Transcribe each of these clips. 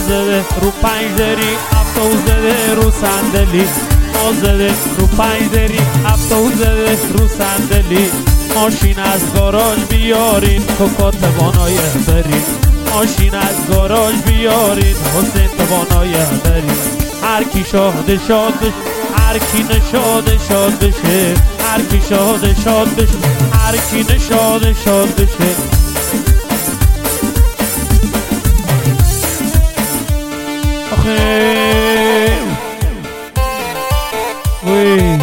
زده رو پنجدری هفتو زده رو صندلی زده رو پنجدری هفتو زده رو صندلی ماشین از گاراژ بیارین کوکات وانای برین ماشین از گاراژ بیارین حسین توانای برین هر کی شاده شاد بشه هر کی نشاده شاد بشه هر کی شاده شاد بشه هر کی نشاده شاد بشه آخه وی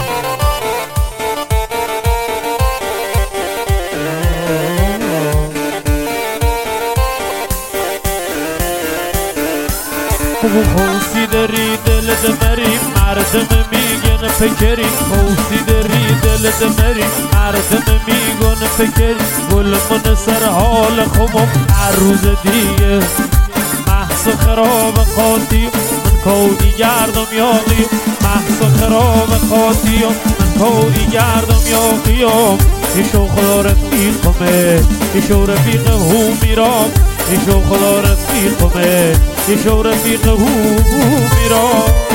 خوصی داری دل دمری مردم میگن فکری خوصی داری دل دمری مردم میگن فکری گل من سر حال خوبم هر روز دیگه محص خراب قاطی من کودی گردم یاقی محص خراب قاطی من کودی گردم یاقیم ایشو خدا رفیقمه ایشو رفیق هو میرام ایشو خدا رفیقمه ایشو رفیق هو میرام